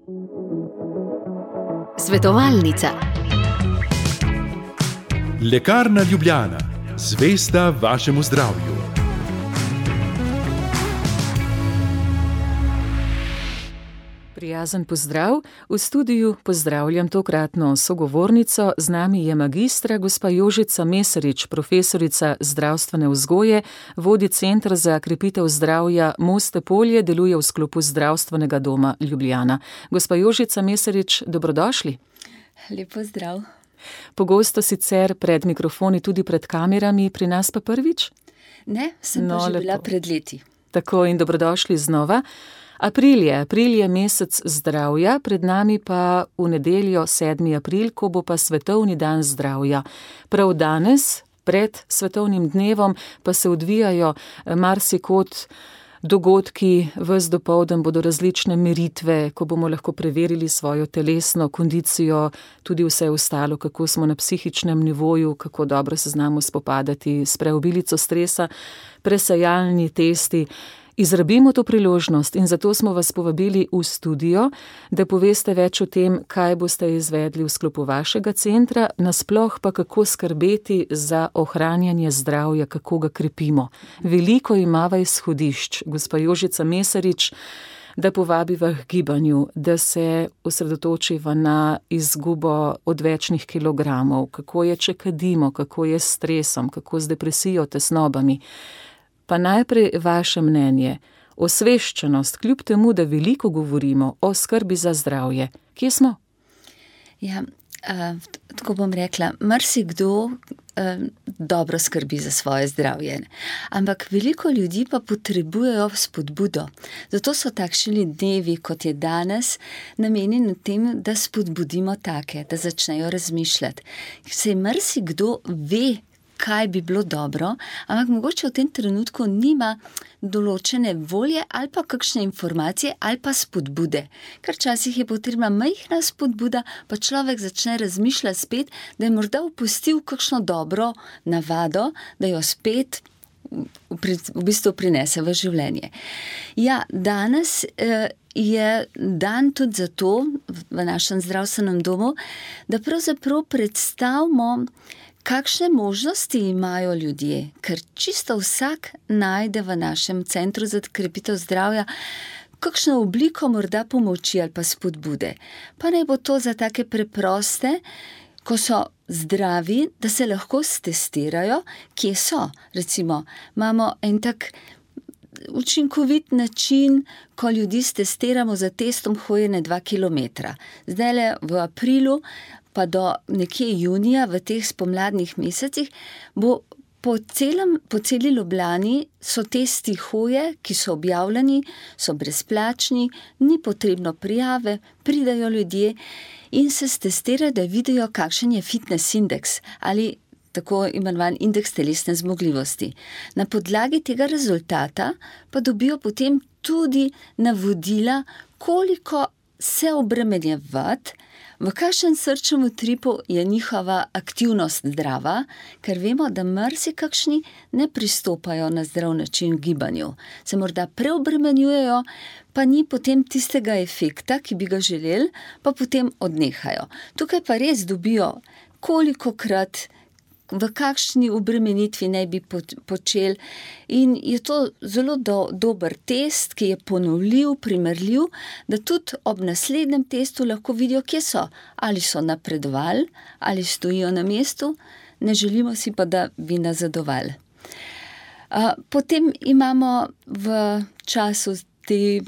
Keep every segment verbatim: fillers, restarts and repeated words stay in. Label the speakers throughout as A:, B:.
A: Svetovalnica.
B: Lekarna Ljubljana, zvesta vašemu zdravju.
C: Prijazen pozdrav. V studiu pozdravljam tokratno sogovornico. Z nami je magistra gospa Jožica Mesarič, profesorica zdravstvene vzgoje, vodi Center za krepitev zdravja Moste Polje, deluje v sklopu Zdravstvenega doma Ljubljana. Gospa Jožica Mesarič, dobrodošli.
D: Lep pozdrav.
C: Pogosto sicer pred mikrofoni, tudi pred kamerami, pri nas pa prvič?
D: Ne, sem no, pa že bila pred leti.
C: Tako, in dobrodošli znova. April je, april je mesec zdravja, pred nami pa v nedeljo sedmi april, ko bo pa Svetovni dan zdravja. Prav danes, pred svetovnim dnevom, pa se odvijajo marsikod dogodki, ves dopoldan bodo različne meritve, ko bomo lahko preverili svojo telesno kondicijo, tudi vse ostalo, kako smo na psihičnem nivoju, kako dobro se znamo spopadati s preobilico stresa, presajalni testi. Izrabimo to priložnost in zato smo vas povabili v studio, da poveste več o tem, kaj boste izvedli v sklopu vašega centra, nasploh pa kako skrbeti za ohranjanje zdravja, kako ga krepimo. Veliko imava izhodišč, gospa Jožica Mesarič, da povabiva k gibanju, da se osredotočiva na izgubo odvečnih kilogramov, kako je, če kadimo, kako je s stresom, kako z depresijo, tesnobami. Pa najprej vaše mnenje, osveščenost, kljub temu, da veliko govorimo o skrbi za zdravje. Kje smo?
D: Ja, uh, tako bom rekla, marsikdo uh, dobro skrbi za svoje zdravje, ampak veliko ljudi pa potrebujejo spodbudo. Zato so takšni dnevi, kot je danes, namenjeni tem, da spodbudimo take, da začnejo razmišljati. Saj marsikdo ve, kaj bi bilo dobro, ampak mogoče v tem trenutku nima določene volje ali pa kakšne informacije ali pa spodbude. Ker včasih je potrebna majhna spodbuda, pa človek začne razmišljati spet, da je morda opustil kakšno dobro navado, da jo spet v, v bistvu prinese v življenje. Ja, danes eh, je dan tudi zato v našem zdravstvenem domu, da pravzaprav predstavimo, kakšne možnosti imajo ljudje, ker čisto vsak najde v našem centru za krepitev zdravja kakšno obliko morda pomoči ali pa spodbude. Pa naj bo to za take preproste, ko so zdravi, da se lahko stestirajo, kje so. Recimo, imamo en tak učinkovit način, ko ljudi stestiramo za testom hojene dva kilometra. Zdajle v aprilu pa do nekje junija, v teh spomladnih mesecih, bo po, celem, po celi Ljubljani so testi hoje, ki so objavljeni, so brezplačni, ni potrebno prijave, pridajo ljudje in se stestirajo, da vidijo, kakšen je fitness indeks ali tako imenovan indeks telesne zmogljivosti. Na podlagi tega rezultata pa dobijo potem tudi navodila, koliko se obremenjevati, v kakšen srčnem utripu je njihova aktivnost zdrava, ker vemo, da marsikakšni ne pristopajo na zdrav način v gibanju. Se morda preobremenjujejo, pa ni potem tistega efekta, ki bi ga želeli, pa potem odnehajo. Tukaj pa res dobijo, kolikokrat, v kakšni obremenitvi naj bi počeli, in je to zelo do, dober test, ki je ponovljiv, primerljiv, da tudi ob naslednjem testu lahko vidijo, kje so. Ali so napredovali, ali stojijo na mestu, ne želimo si pa, da bi nazadovali. Potem imamo v času te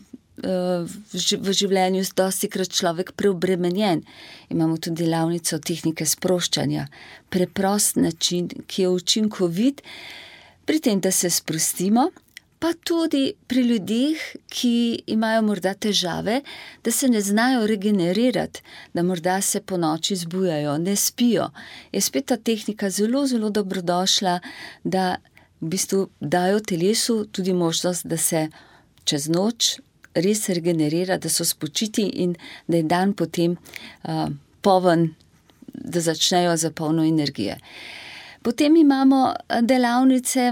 D: v življenju dostikrat človek preobremenjen. Imamo tudi delavnico tehnike sproščanja. Preprost način, ki je učinkovit pri tem, da se sprostimo, pa tudi pri ljudeh, ki imajo morda težave, da se ne znajo regenerirati, da morda se po noči zbujajo, ne spijo. Je spet ta tehnika zelo, zelo dobrodošla, da v bistvu dajo telesu tudi možnost, da se čez noč res regenerira, da so spočiti in da je dan potem uh, poln, da začnejo za polno energije. Potem imamo delavnice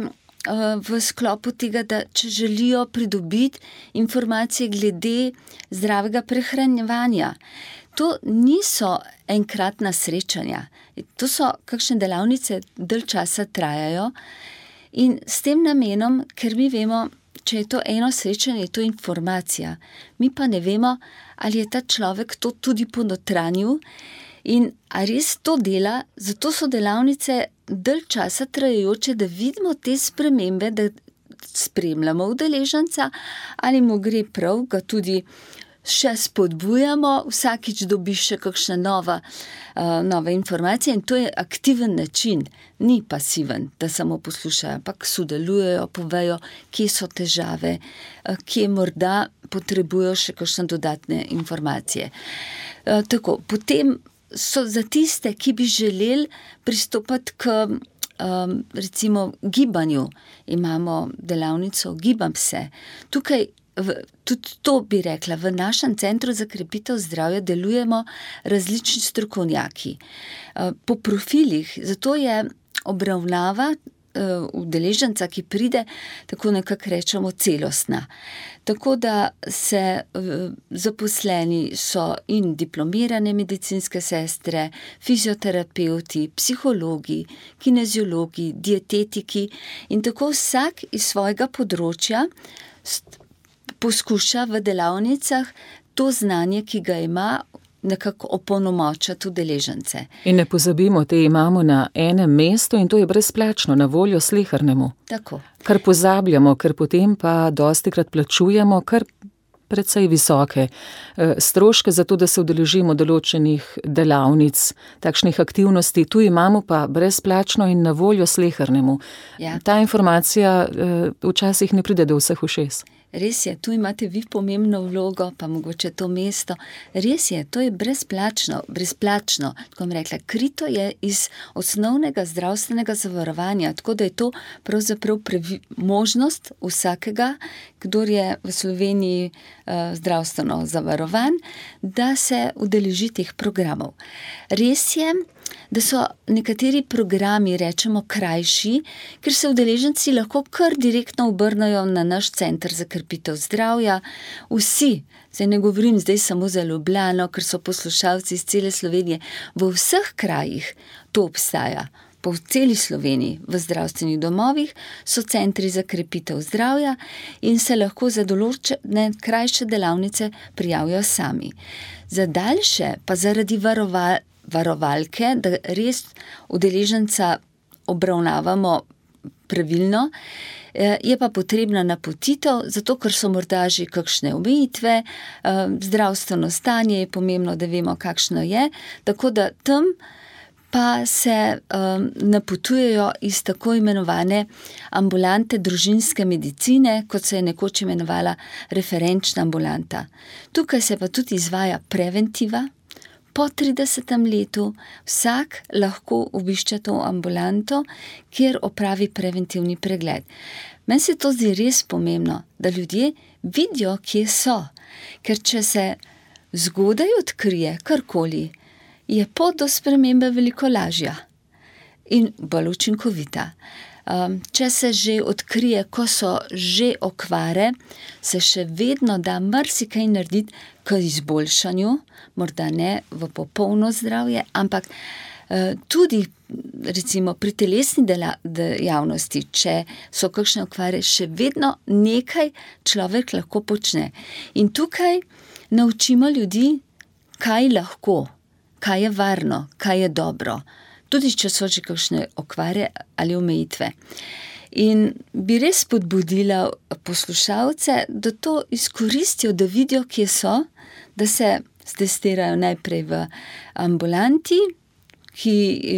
D: v sklopu tega, da če želijo pridobiti informacije glede zdravega prehranjevanja. To niso enkratna srečanja, to so kakšne delavnice, dalj časa trajajo in s tem namenom, ker mi vemo, če je to eno srečanje, je to informacija. Mi pa ne vemo, ali je ta človek to tudi ponotranjil in a res to dela, zato so delavnice dalj časa trajajoče, da vidimo te spremembe, da spremljamo udeleženca, ali mu gre prav, ga tudi še spodbujamo, vsakič dobi še kakšna nova, uh, nova informacija in to je aktiven način, ni pasiven, da samo poslušajo, ampak sodelujejo, povejo, kje so težave, uh, kje morda potrebujejo še kakšne dodatne informacije. Uh, tako, potem so za tiste, ki bi želeli pristopati k um, recimo gibanju, imamo delavnico Gibam se. Tukaj V, tudi to bi rekla, v našem centru za krepitev zdravja delujemo različni strokovnjaki po profilih, zato je obravnava udeleženca, ki pride, tako nekako rečemo celostna. Tako da se zaposleni so in diplomirane medicinske sestre, fizioterapeuti, psihologi, kineziologi, dietetiki in tako vsak iz svojega področja poskuša v delavnicah to znanje, ki ga ima, nekako opolnomočati udeležence.
C: In ne pozabimo, te imamo na enem mestu in to je brezplačno, na voljo slehernemu.
D: Tako.
C: Kar pozabljamo, ker potem pa dostikrat plačujemo kar precej visoke stroške za to, da se udeležimo določenih delavnic, takšnih aktivnosti. Tu imamo pa brezplačno in na voljo slehernemu.
D: Ja.
C: Ta informacija včasih ne pride do vseh ušes.
D: Res je, tu imate vi pomembno vlogo, pa mogoče to mesto. Res je, to je brezplačno, brezplačno, tako bom rekla, krito je iz osnovnega zdravstvenega zavarovanja, tako da je to pravzaprav previ, možnost vsakega, kdor je v Sloveniji uh, zdravstveno zavarovan, da se udeleži teh programov. Res je, da so nekateri programi, rečemo, krajši, ker se udeleženci lahko kar direktno obrnajo na naš center za krepitev zdravja. Vsi, zdaj ne govorim zdaj samo za Ljubljano, ker so poslušalci iz cele Slovenije, v vseh krajih to obstaja. Po celi Sloveniji v zdravstvenih domovih so centri za krepitev zdravja in se lahko za določene krajše delavnice prijavijo sami. Za daljše pa zaradi varoval varovalke, da res udeleženca obravnavamo pravilno, je pa potrebna napotitev, zato ker so morda že kakšne omejitve, zdravstveno stanje je pomembno, da vemo, kakšno je, tako da tam pa se um, napotujejo iz tako imenovane ambulante družinske medicine, kot se je nekoč imenovala referenčna ambulanta. Tukaj se pa tudi izvaja preventiva. Po tridesetem letu vsak lahko obišče to ambulanto, kjer opravi preventivni pregled. Meni se to zdi res pomembno, da ljudje vidijo, kje so, ker če se zgodaj odkrije karkoli, je pot do spremembe veliko lažja in bolj učinkovita. Um, če se že odkrije, ko so že okvare, se še vedno da marsikaj narediti k izboljšanju, morda ne v popolno zdravje, ampak uh, tudi recimo pri telesni dejavnosti, če so kakšne okvare, še vedno nekaj človek lahko počne. In tukaj naučimo ljudi, kaj lahko, kaj je varno, kaj je dobro. Tudi če so že kakšne okvare ali omejitve. In bi res spodbudila poslušalce, da to izkoristijo, da vidijo, kje so, da se testirajo najprej v ambulanti, ki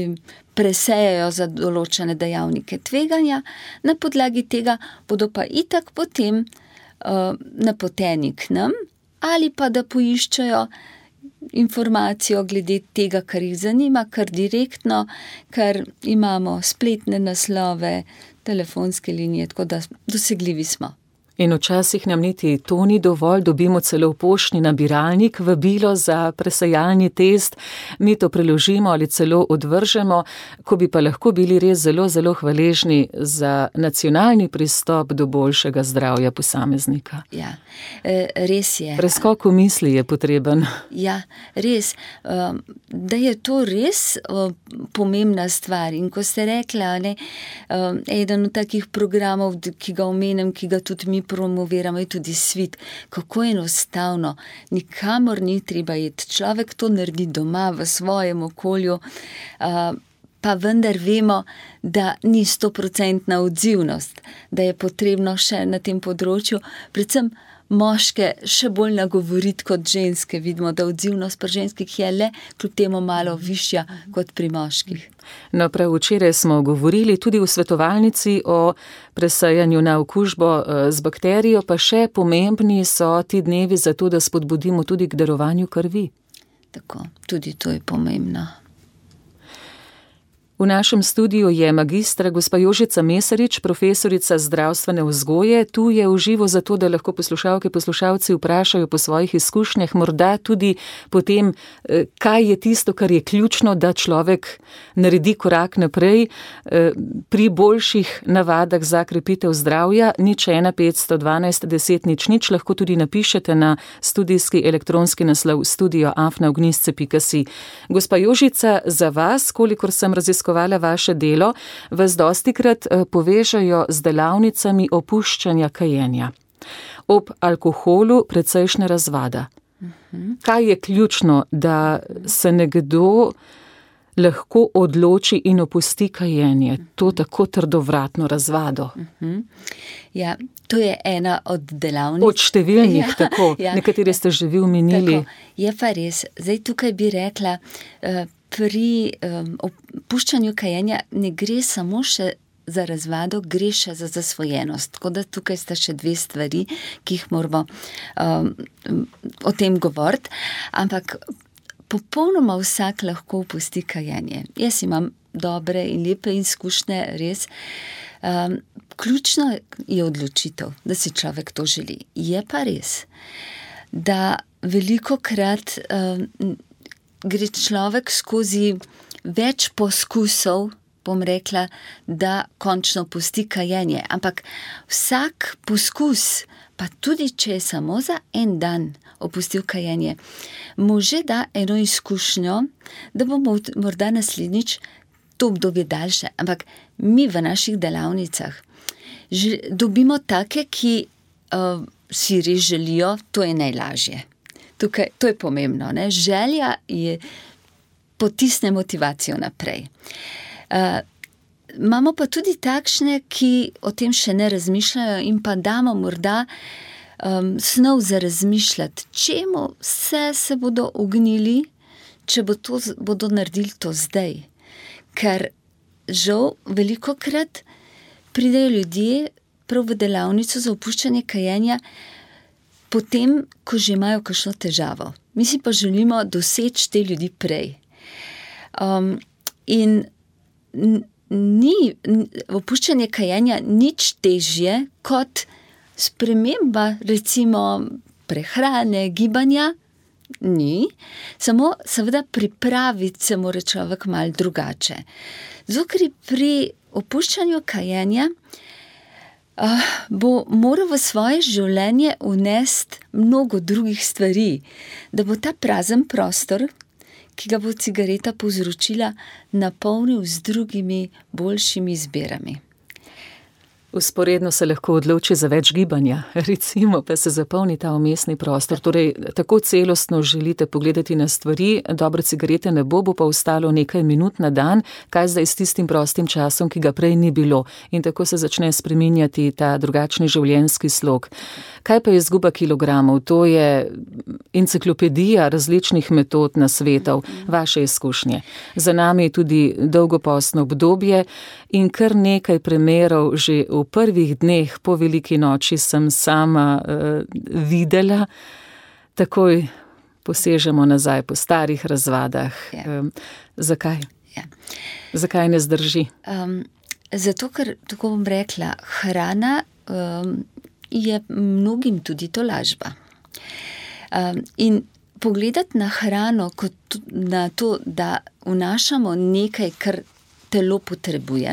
D: presejajo za določene dejavnike tveganja, na podlagi tega bodo pa itak potem uh, napoteni k nam, ali pa da poiščajo informacijo glede tega, kar jih zanima, kar direktno, ker imamo spletne naslove, telefonske linije, tako da dosegljivi smo.
C: In včasih nam niti to ni dovolj, dobimo celo v poštni nabiralnik vabilo za presajalni test, mi to preložimo ali celo odvržemo, ko bi pa lahko bili res zelo, zelo hvaležni za nacionalni pristop do boljšega zdravja posameznika.
D: Ja, res je.
C: Preskok v misli je potreben.
D: Ja, res. Da je to res pomembna stvar. In ko ste rekla, ne, eden od takih programov, ki ga omenim, ki ga tudi mi promoviramo, je tudi svit. Kako enostavno, nikamor ni treba iti. Človek to naredi doma, v svojem okolju, pa vendar vemo, da ni stoprocentna odzivnost, da je potrebno še na tem področju, predvsem moške še bolj nagovoriti kot ženske. Vidimo, da odzivnost pri ženskih je le kljub temu malo višja kot pri moških.
C: No, prav včeraj smo govorili tudi v svetovalnici o presajanju na okužbo z bakterijo, pa še pomembni so ti dnevi za to, da spodbudimo tudi k darovanju krvi.
D: Tako, tudi to je pomembno.
C: V našem studiu je magistra gospa Jožica Mesarič, profesorica zdravstvene vzgoje. Tu je v živo zato, da lahko poslušalke, poslušalci vprašajo po svojih izkušnjah, morda tudi po tem, kaj je tisto, kar je ključno, da človek naredi korak naprej pri boljših navadah za krepitev zdravja. Nič ena petsto dvanajst deset nič nič, lahko tudi napišete na studijski elektronski naslov studio afna ognjisce pika si. Gospa Jožica, za vas, kolikor sem raziskovala vaše delo, vas dostikrat povežajo z delavnicami opuščanja kajenja. Ob alkoholu precejšnja razvada. Uh-huh. Kaj je ključno, da se nekdo lahko odloči in opusti kajenje, to tako trdovratno razvado?
D: Uh-huh. Ja, to je ena od delavnic.
C: Od številnih,
D: ja,
C: tako. Ja. Nekateri ste že vi omenili.
D: Tako, je pa res. Zdaj tukaj bi rekla, uh, pri um, opuščanju kajenja ne gre samo še za razvado, gre še za zasvojenost. Tako da tukaj sta še dve stvari, ki jih moramo um, o tem govoriti. Ampak popolnoma vsak lahko opusti kajenje. Jaz imam dobre in lepe izkušnje, res. Um, ključno je odločitev, da si človek to želi. Je pa res, da velikokrat um, gre človek skozi več poskusov, bom rekla, da končno pusti kajenje. Ampak vsak poskus, pa tudi če je samo za en dan opustil kajenje, mu že da eno izkušnjo, da bomo morda naslednjič to obdobje daljše. Ampak mi v naših delavnicah dobimo take, ki uh, si res želijo, to je najlažje. Tukaj, to je pomembno, ne? Želja je potisne motivacijo naprej. Uh, imamo pa tudi takšne, ki o tem še ne razmišljajo in pa damo morda um, snov za razmišljati, čemu vse se bodo ognili, če bo to, bodo naredili to zdaj. Ker žal velikokrat pridejo ljudje prav v delavnico za opuščanje kajenja, potem, ko že imajo kakšno težavo. Mi si pa želimo doseči te ljudi prej. Um, in ni opuščanje kajenja nič težje kot sprememba, recimo, prehrane, gibanja. Ni. Samo seveda pripraviti se mora človek malo drugače. Zato, ker pri opuščanju kajenja Uh, bo moral v svoje življenje unesti mnogo drugih stvari, da bo ta prazen prostor, ki ga bo cigareta povzročila, napolnil z drugimi boljšimi izbirami.
C: Vzporedno se lahko odloči za več gibanja, recimo, pa se zapolni ta umestni prostor. Torej, tako celostno želite pogledati na stvari, dobre cigarete ne bo, bo pa ostalo nekaj minut na dan, kaj zdaj s tistim prostim časom, ki ga prej ni bilo. In tako se začne spreminjati ta drugačni življenjski slog. Kaj pa je izguba kilogramov? To je enciklopedija različnih metod na svetov, vaše izkušnje. Za nami je tudi dolgopostno obdobje in kar nekaj primerov že v prvih dneh po veliki noči sem sama uh, videla, takoj posežemo nazaj po starih razvadah. Yeah. Um, zakaj?
D: Yeah.
C: Zakaj ne zdrži?
D: Um, zato, ker, tako bom rekla, hrana um, je mnogim tudi tolažba. Um, in pogledati na hrano kot na to, da vnašamo nekaj, kar telo potrebuje,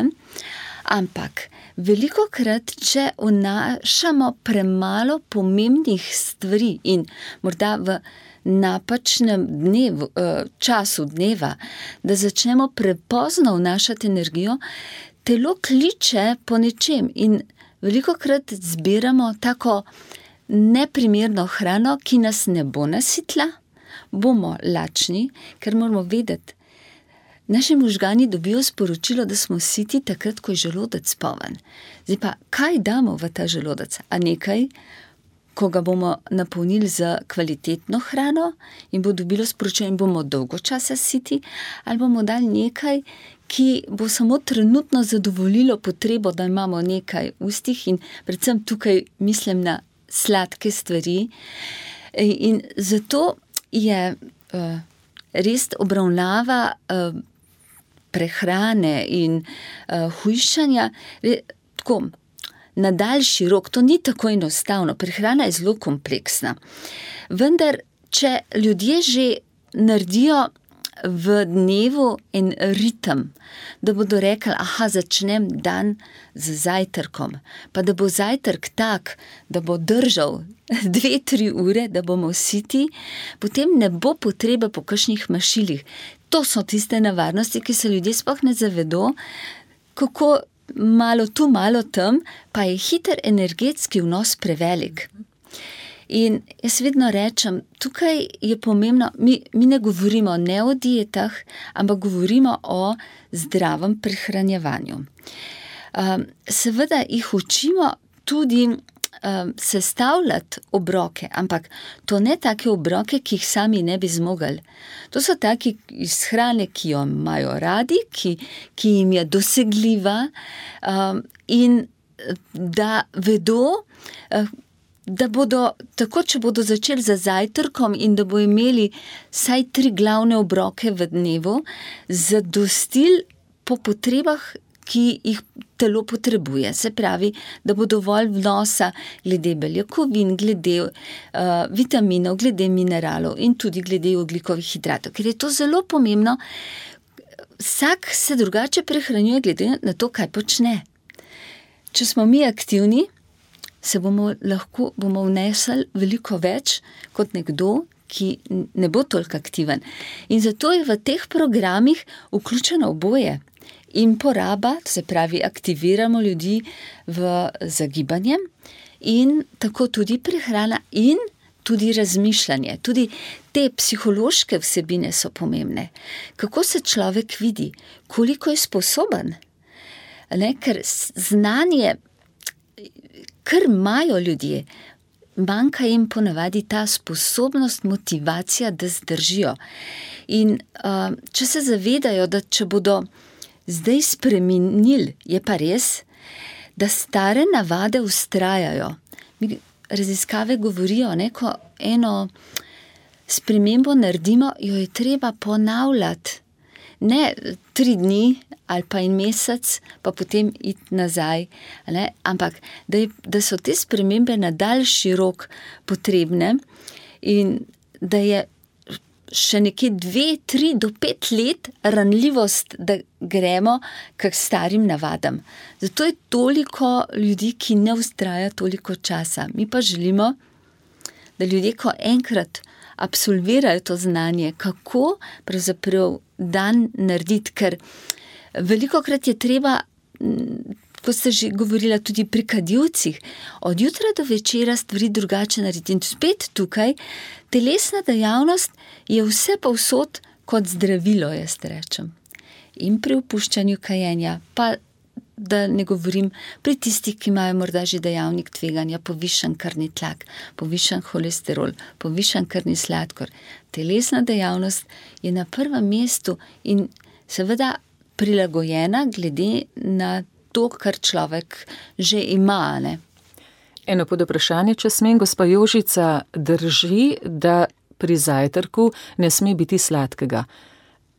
D: ampak velikokrat, če vnašamo premalo pomembnih stvari in morda v napačnem dnevu, času dneva, da začnemo prepozno vnašati energijo, telo kliče po nečem in velikokrat zbiramo tako neprimerno hrano, ki nas ne bo nasitila, bomo lačni, ker moramo vedeti, naši možgani dobijo sporočilo, da smo siti takrat, ko je želodec poln. Zdaj pa, kaj damo v ta želodec? A nekaj, ko ga bomo napolnili z kvalitetno hrano in bo dobilo sporočilo in bomo dolgo časa siti, ali bomo dali nekaj, ki bo samo trenutno zadovoljilo potrebo, da imamo nekaj v ustih in predvsem tukaj mislim na sladke stvari. In zato je uh, res obravnava uh, prehrane in uh, hujšanja re, tako, na daljši rok, to ni tako enostavno, prehrana je zelo kompleksna. Vendar, če ljudje že naredijo v dnevu en ritem, da bodo rekli, aha, začnem dan z zajtrkom, pa da bo zajtrk tak, da bo držal dve, tri ure, da bomo siti, potem ne bo potrebe po kakšnih mašilih. To so tiste nevarnosti, ki se ljudje sploh ne zavedo, kako malo tu, malo tam, pa je hiter energetski vnos prevelik. In jaz vedno rečem, tukaj je pomembno, mi, mi ne govorimo ne o dietah, ampak govorimo o zdravem prehranjevanju. Um, seveda jih učimo tudi um, sestavljati obroke, ampak to ne take obroke, ki jih sami ne bi zmogli. To so taki iz hrane, ki jo imajo radi, ki, ki jim je dosegljiva um, in da vedo, uh, da bodo, tako če bodo začeli za zajtrkom in da bo imeli vsaj tri glavne obroke v dnevu, zadostili po potrebah, ki jih telo potrebuje. Se pravi, da bo dovolj vnosa glede beljakovin, glede uh, vitaminov, glede mineralov in tudi glede ogljikovih hidratov. Ker je to zelo pomembno, vsak se drugače prehranjuje glede na to, kaj počne. Če smo mi aktivni, se bomo lahko bomo vnesli veliko več kot nekdo, ki ne bo toliko aktiven. In zato je v teh programih vključeno oboje. In poraba, to se pravi, aktiviramo ljudi v zagibanje in tako tudi prehrana in tudi razmišljanje. Tudi te psihološke vsebine so pomembne. Kako se človek vidi, koliko je sposoben. Ne? Ker znanje, kar imajo ljudje, manjka jim ponavadi ta sposobnost, motivacija, da zdržijo. In uh, če se zavedajo, da če bodo zdaj spremenili, je pa res, da stare navade vztrajajo. Raziskave govorijo, ne, ko eno spremembo naredimo, jo je treba ponavljati. Ne tri dni ali pa en mesec, pa potem iti nazaj. Ne? Ampak, da, je, da so te spremembe na daljši rok potrebne in da je še nekje dve, tri do pet let ranljivost, da gremo k starim navadam. Zato je toliko ljudi, ki ne vztraja toliko časa. Mi pa želimo, da ljudje, ko enkrat absolvirajo to znanje, kako pravzaprav dan narediti, ker velikokrat je treba, ko ste že govorila tudi pri kadilcih, od jutra do večera stvari drugače narediti. In spet tukaj, telesna dejavnost je vse povsod kot zdravilo, jaz rečem. In pri opuščanju kajenja, pa da ne govorim pri tistih, ki imajo morda že dejavnik tveganja, povišan krvni tlak, povišan holesterol, povišan krvni sladkor. Telesna dejavnost je na prvem mestu in seveda prilagojena glede na to, kar človek že ima. Ne?
C: Eno pod vprašanje, če smem, gospa Jožica, drži, da pri zajtrku ne sme biti sladkega.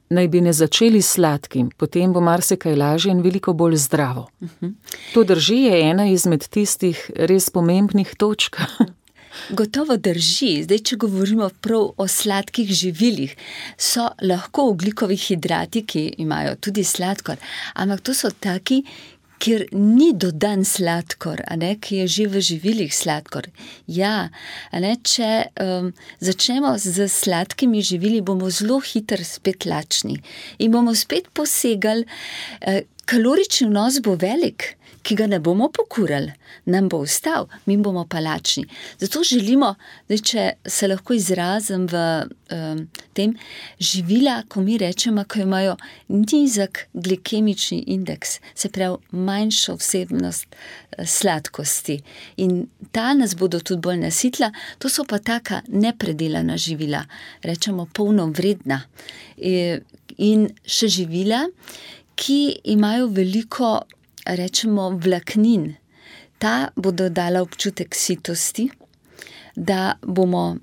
C: naj bi ne začeli s sladkim, potem bo marsikaj lažje in veliko bolj zdravo. Uh-huh. To drži, je ena izmed tistih res pomembnih točk.
D: Gotovo drži. Zdaj, če govorimo prav o sladkih živilih, so lahko ogljikovi hidrati, ki imajo tudi sladkor, ampak to so taki, kjer ni dodan sladkor, a ne, ki je že v živilih sladkor. Ja, a ne, če um, začnemo z sladkimi živili, bomo zelo hitro spet lačni in bomo spet posegali, eh, kalorični vnos bo velik, ki ga ne bomo pokurali, nam bo ostal, mi bomo pa lačni. Zato želimo, da če se lahko izrazim v um, tem, živila, ko mi rečemo, ko imajo nizek glikemični indeks, se pravi manjšo vsebnost sladkosti in ta nas bodo tudi bolj nasitila, to so pa taka nepredelana živila, rečemo polnovredna. In še živila, ki imajo veliko, rečemo, vlaknin, ta bodo dala občutek sitosti, da bomo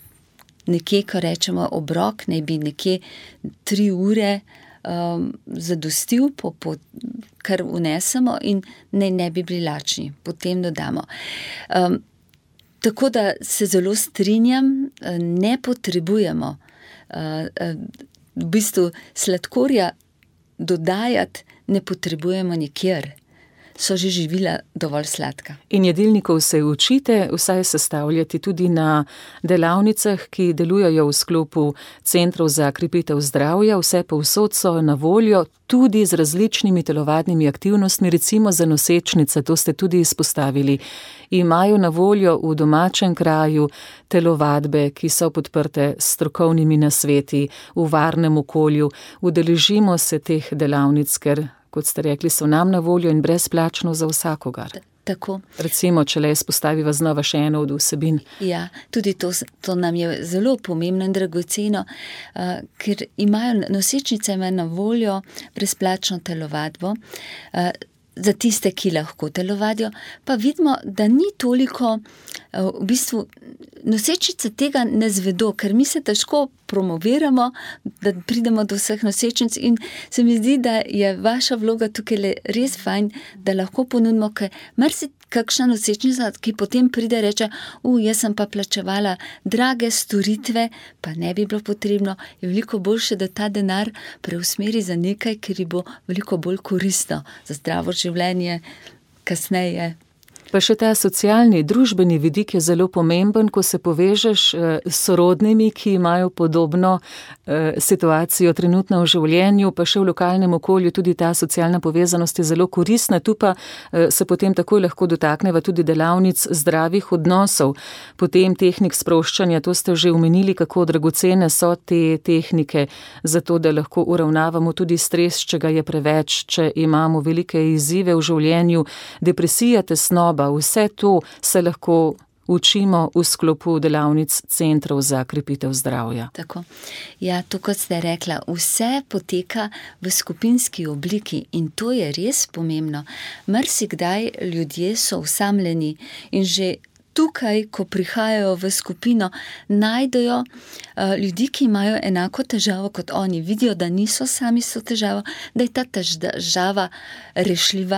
D: nekje, ko rečemo obrok, naj bi nekje tri ure um, zadostil, po, po, kar vnesemo in naj ne bi bili lačni, potem dodamo. Um, tako da se zelo strinjam, ne potrebujemo uh, uh, v bistvu sladkorja dodajati, ne potrebujemo nikjer. So že živila dovolj sladka.
C: In jedilnikov se učite vsaj sestavljati tudi na delavnicah, ki delujejo v sklopu centrov za krepitev zdravja, vse povsod so na voljo, tudi z različnimi telovadnimi aktivnostmi, recimo za nosečnice, to ste tudi izpostavili. Imajo na voljo v domačem kraju telovadbe, ki so podprte s strokovnimi nasveti, v varnem okolju. Udeležimo se teh delavnic, ker, kot ste rekli, so nam na voljo in brezplačno za vsakogar.
D: Tako.
C: Recimo, če le izpostaviva znova še eno od vsebin.
D: Ja, tudi to, to nam je zelo pomembno in dragoceno, uh, ker imajo nosečnice na voljo brezplačno telovadbo, uh, za tiste, ki lahko telovadijo, pa vidimo, da ni toliko, uh, v bistvu, nosečnice tega ne zvedo, ker mi se težko promoviramo, da pridemo do vseh nosečnic in se mi zdi, da je vaša vloga tukaj res fajn, da lahko ponudimo, ker marsi kakšna nosečnica, ki potem pride reče, u, jaz sem pa plačevala drage storitve, pa ne bi bilo potrebno, je veliko boljše, da ta denar preusmeri za nekaj, ker ji bo veliko bolj koristno za zdravo življenje kasneje.
C: Pa še ta socialni, družbeni vidik je zelo pomemben, ko se povežeš s sorodnimi, ki imajo podobno eh, situacijo trenutno v življenju, pa še v lokalnem okolju tudi ta socialna povezanost je zelo koristna. Tu pa eh, se potem takoj lahko dotakneva tudi delavnic zdravih odnosov, potem tehnik sproščanja, to ste že omenili, kako dragocene so te tehnike, zato da lahko uravnavamo tudi stres, če ga je preveč, če imamo velike izzive v življenju, depresija, tesnoba. Vse to se lahko učimo v sklopu delavnic centrov za krepitev zdravja.
D: Tako. Ja, to, kot ste rekla, vse poteka v skupinski obliki in to je res pomembno. Marsikdaj ljudje so osamljeni in že tukaj, ko prihajajo v skupino, najdejo uh, ljudi, ki imajo enako težavo kot oni. Vidijo, da niso sami s to težavo, da je ta težava rešljiva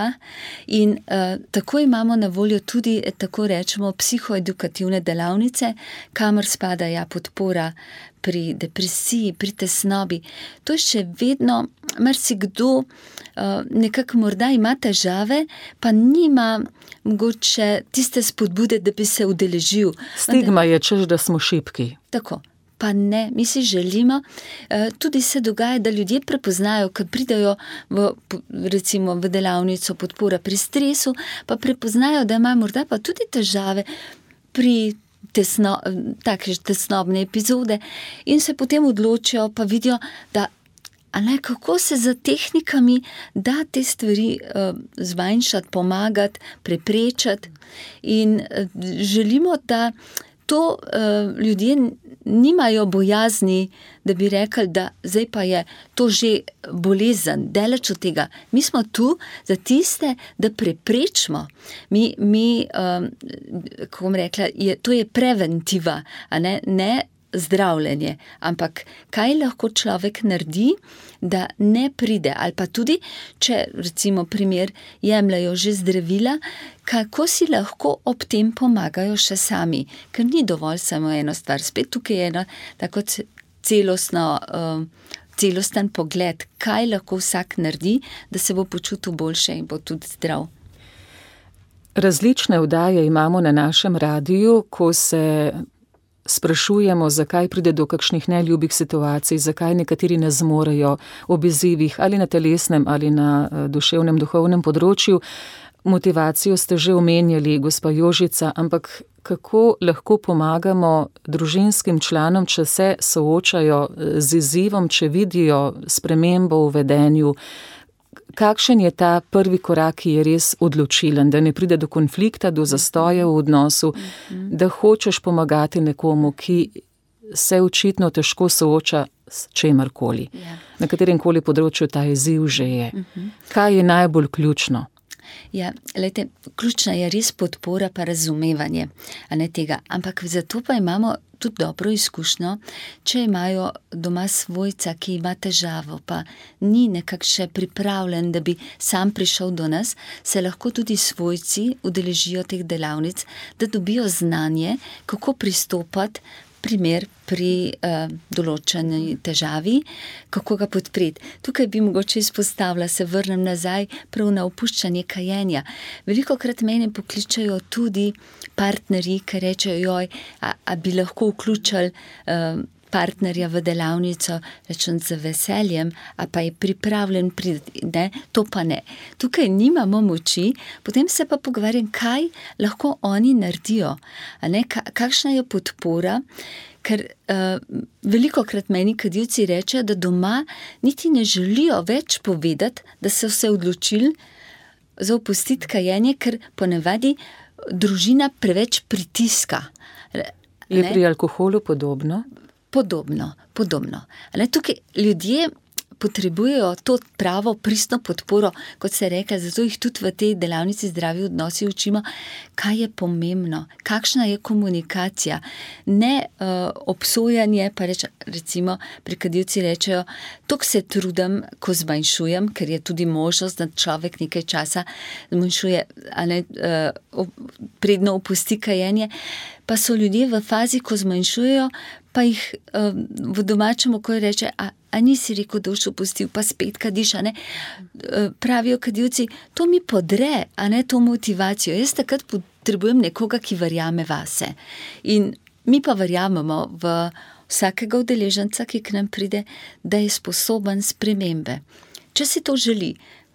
D: in uh, tako imamo na voljo tudi, tako rečemo, psihoedukativne delavnice, kamor spada ja podpora pri depresiji, pri tesnobi. To je še vedno, marsikdo uh, nekako morda ima težave, pa nima mogoče tiste spodbude, da bi se udeležil.
C: Stigma je, češ, da smo šibki.
D: Tako. Pa ne, mi si želimo, tudi se dogaja, da ljudje prepoznajo, ko pridajo v, recimo v delavnico podpora pri stresu, pa prepoznajo, da imajo morda pa tudi težave pri tesno, take tesnobne epizode in se potem odločijo, pa vidijo, da a ne, kako se za tehnikami da te stvari uh, zmanjšati, pomagati, preprečati in uh, želimo, da to uh, ljudje nimajo bojazni, da bi rekli, da zdaj pa je to že bolezen, daleč od tega. Mi smo tu za tiste, da preprečimo. Mi, mi um, kako bom rekla, je, to je preventiva, a ne, ne zdravljenje, ampak kaj lahko človek naredi, da ne pride, ali pa tudi, če recimo primer jemljajo že zdravila, kako si lahko ob tem pomagajo še sami, ker ni dovolj samo eno stvar. Spet tukaj je eno tako celostno, uh, celosten pogled, kaj lahko vsak naredi, da se bo počutil boljše in bo tudi zdrav.
C: Različne oddaje imamo na našem radiju, ko se sprašujemo, zakaj pride do kakšnih neljubih situacij, zakaj nekateri ne zmorejo ob izzivih ali na telesnem ali na duševnem, duhovnem področju. Motivacijo ste že omenjali, gospa Jožica, ampak kako lahko pomagamo družinskim članom, če se soočajo z izzivom, če vidijo spremembo v vedenju? Kakšen je ta prvi korak, ki je res odločilen, da ne pride do konflikta, do zastoja v odnosu, da hočeš pomagati nekomu, ki se očitno težko sooča s čemarkoli, na kateremkoli področju ta izziv že je. Kaj je najbolj ključno?
D: Ja, lejte, ključna je res podpora pa razumevanje, a ne tega. Ampak zato pa imamo tudi dobro izkušnjo, če imajo doma svojca, ki ima težavo, pa ni nekako še pripravljen, da bi sam prišel do nas, se lahko tudi svojci udeležijo teh delavnic, da dobijo znanje, kako pristopati primer pri uh, določeni težavi, kako ga podpreti. Tukaj bi mogoče izpostavila, se vrnem nazaj prav na opuščanje kajenja. Velikokrat mene pokličajo tudi partnerji, ki rečejo, joj, a, a bi lahko vključili uh, partnerja v delavnico, rečem z veseljem, a pa je pripravljen priti, ne, to pa ne. Tukaj nimamo moči, potem se pa pogovarjam, kaj lahko oni naredijo, a ne, ka, kakšna je podpora, ker uh, velikokrat meni kadilci rečejo, da doma niti ne želijo več povedati, da so se odločili za opustiti kajenje, ker ponavadi družina preveč pritiska.
C: Ne? Je pri alkoholu podobno?
D: Podobno, podobno. Ne, tukaj ljudje potrebujejo to pravo pristno podporo, kot se reka, zato jih tudi v tej delavnici zdravi odnosi učimo, kaj je pomembno, kakšna je komunikacija, ne uh, obsojanje, pa reč, recimo pri kadilci rečejo, toliko se trudim, ko zmanjšujem, ker je tudi možnost, da človek nekaj časa zmanjšuje, a ne, uh, predno opusti kajenje, pa so ljudje v fazi, ko zmanjšujejo, pa jih uh, v domačem okolju reče, a, a nisi rekel, da boš opustil, pa spet kadiš, a ne. Uh, pravijo kadilci, to mi podre, a ne, to motivacijo. Jaz takrat potrebujem nekoga, ki verjame vase. In mi pa verjamemo v vsakega udeleženca, ki k nam pride, da je sposoben spremembe. Če si to želi,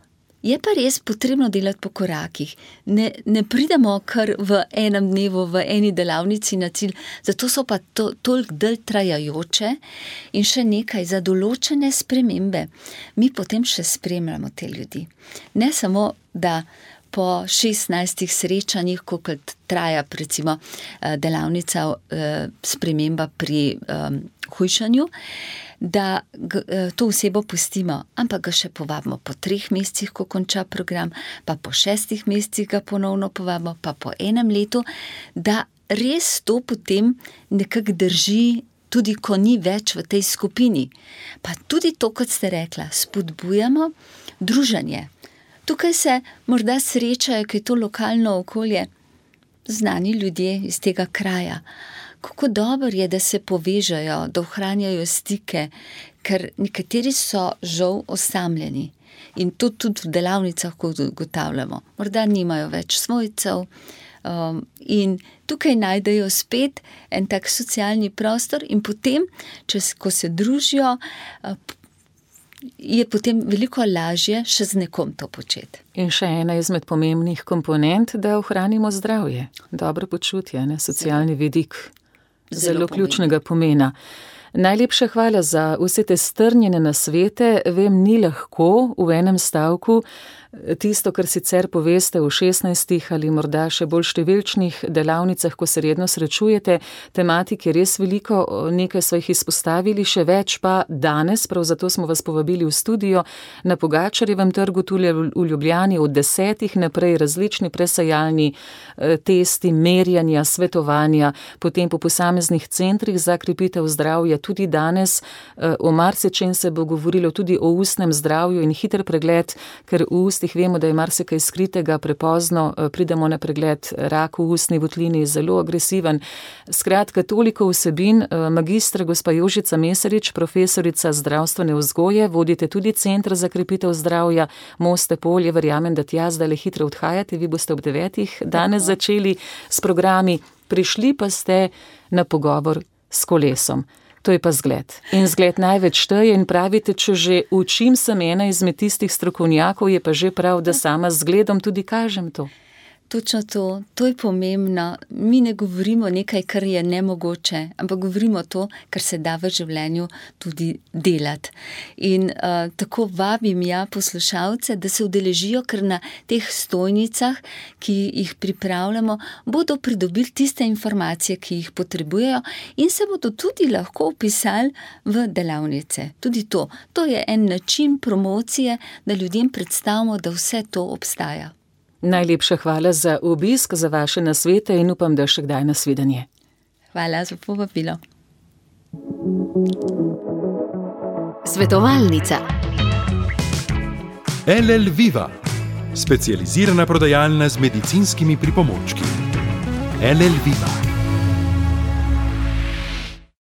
D: je pa res potrebno delati po korakih. Ne, ne pridemo kar v enem dnevu, v eni delavnici na cilj, zato so pa to, toliko dalj trajajoče in še nekaj za določene spremembe. Mi potem še spremljamo te ljudi. Ne samo, da po šestnajstih srečanjih, koliko traja recimo delavnica sprememba pri um, hujšanju, da to osebo pustimo, ampak ga še povabimo po treh mesecih, ko konča program, pa po šestih mesecih ga ponovno povabimo, pa po enem letu, da res to potem nekako drži, tudi ko ni več v tej skupini. Pa tudi to, kot ste rekla, spodbujamo druženje. Tukaj se morda srečajo, ker je to lokalno okolje, znani ljudje iz tega kraja. Kako dobro je, da se povežajo, da ohranjajo stike, ker nekateri so žal osamljeni. In to tudi v delavnicah, ko ugotavljamo. Morda nimajo več svojcev um, in tukaj najdejo spet en tak socialni prostor in potem, če, ko se družijo, uh, je potem veliko lažje še z nekom to početi.
C: In še ena izmed pomembnih komponent, da ohranimo zdravje, dobro počutje, ne, socialni vidik. Zelo, zelo ključnega pomena. Najlepša hvala za vse te strnjene nasvete. Vem, ni lahko v enem stavku tisto, kar sicer poveste v šestnajstih ali morda še bolj številčnih delavnicah, ko se redno srečujete. Tematik je res veliko, nekaj so jih izpostavili, še več pa danes, prav zato smo vas povabili v studio na Pogačarjevem trgu tule v Ljubljani od desetih naprej, različni presajalni testi, merjanja, svetovanja, potem po posameznih centrih za krepitev zdravja. Tudi danes o marsičem se bo govorilo, tudi o ustnem zdravju in hiter pregled, ker v ustih vemo, da je marsikaj skritega, prepozno pridemo na pregled, rak v ustni votlini, zelo agresiven. Skratka, toliko vsebin. Magistra gospa Jožica Mesarič, profesorica zdravstvene vzgoje, vodite tudi Center za krepitev zdravja Moste Polje. Verjamem, da tja zdaj le hitro odhajate, vi boste ob devetih danes začeli s programi. Prišli pa ste na pogovor s kolesom. To je pa zgled. In zgled največ šteje in pravite, če že učim sem ena izmed tistih strokovnjakov, je pa že prav, da sama z zgledom tudi kažem to.
D: Točno to, to je pomembno. Mi ne govorimo nekaj, kar je nemogoče, ampak govorimo to, kar se da v življenju tudi delati. In uh, tako vabim ja poslušalce, da se udeležijo, ker na teh stojnicah, ki jih pripravljamo, bodo pridobili tiste informacije, ki jih potrebujejo in se bodo tudi lahko vpisali v delavnice. Tudi to. To je en način promocije, da ljudem predstavimo, da vse to obstaja.
C: Najlepša hvala za obisk, za vaše nasvete in upam, da še kdaj nasvidenje.
D: Hvala za povabilo.
A: Svetovalnica.
B: L L Viva, specializirana prodajalna z medicinskimi pripomočki. L L Viva.